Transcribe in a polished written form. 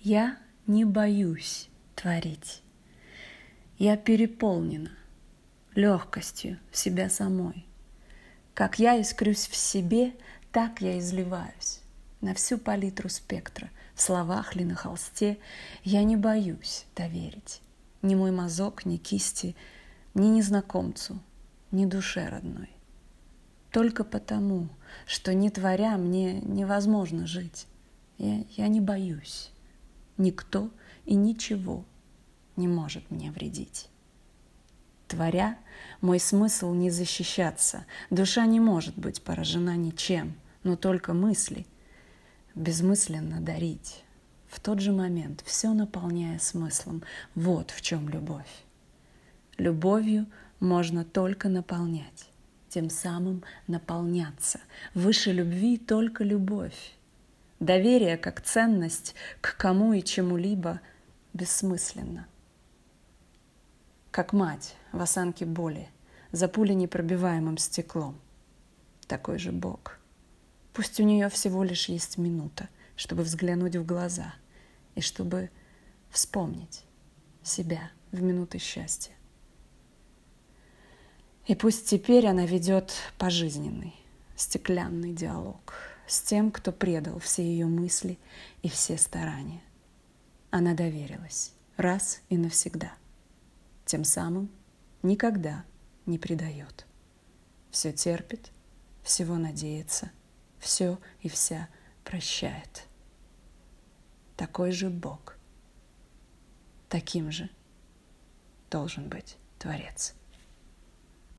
Я не боюсь творить. Я переполнена легкостью себя самой. Как я искрюсь в себе, так я изливаюсь на всю палитру спектра, в словах ли на холсте. Я не боюсь доверить ни мой мазок, ни кисти, ни незнакомцу, ни душе родной. Только потому, что не творя, мне невозможно жить. Я не боюсь. Никто и ничего не может мне вредить. Творя, мой смысл не защищаться. Душа не может быть поражена ничем, но только мысли безмысленно дарить. В тот же момент все наполняя смыслом. Вот в чем любовь. Любовью можно только наполнять, тем самым наполняться. Выше любви только любовь. Доверие как ценность к кому и чему-либо бессмысленно. Как мать в осанке боли за пуленепробиваемым стеклом. Такой же Бог. Пусть у нее всего лишь есть минута, чтобы взглянуть в глаза и чтобы вспомнить себя в минуты счастья. И пусть теперь она ведет пожизненный, стеклянный диалог с тем, кто предал все ее мысли и все старания. Она доверилась раз и навсегда, тем самым никогда не предает. Все терпит, всего надеется, все и вся прощает. Такой же Бог, таким же должен быть Творец.